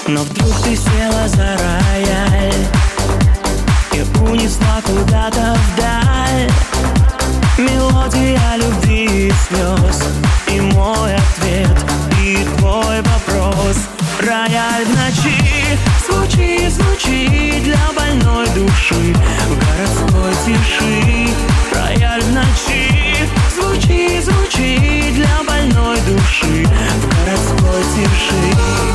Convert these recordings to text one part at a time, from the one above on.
Но вдруг ты села за рояль и унесла куда-то вдаль мелодия любви и слез, и мой ответ, и твой вопрос. Рояль в ночи звучит, звучит для больной души в городской тиши. Рояль в ночи звучит, звучит для больной души в городской тиши.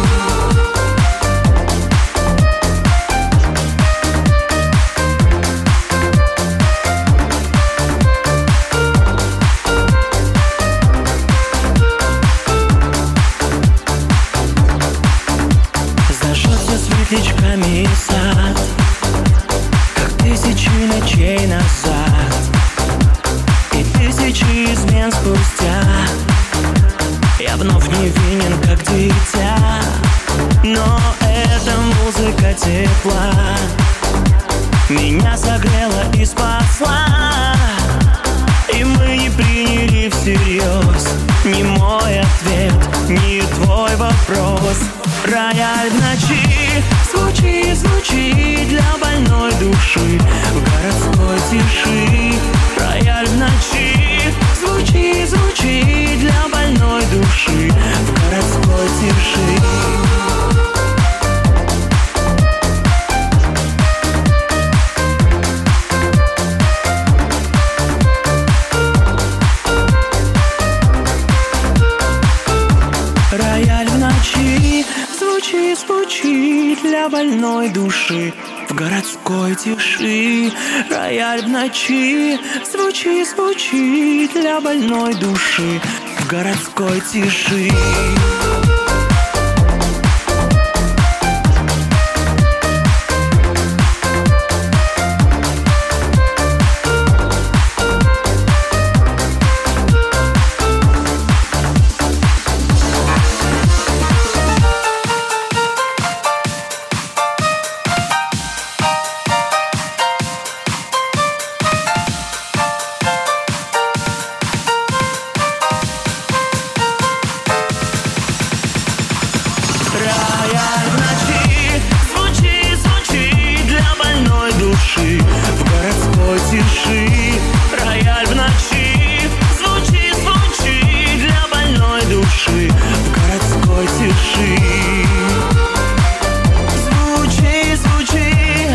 Светлячками сад, как тысячи ночей назад, и тысячи измен спустя я вновь невинен, как дитя. Но эта музыка тепла меня согрела и спасла, и мы не приняли всерьез ни мой ответ, ни твой вопрос. Рояль в ночи звучит, звучит для больной души в городской тиши. Рояль в ночи звучит, звучит для больной души в городской тиши. Рояль в ночи звучит, звучит для больной души в городской тиши. Рояль в ночи звучит, звучит для больной души в городской тиши. Рояль в ночи звучит, звучит для больной души в городской тиши. Рояль в ночи звучит, звучит для больной души в городской тиши. Звучи, звучи,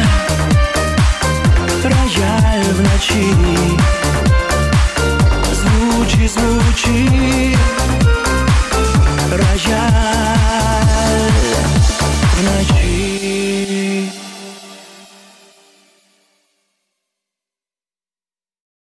рояль в ночи. Звучи, звучи.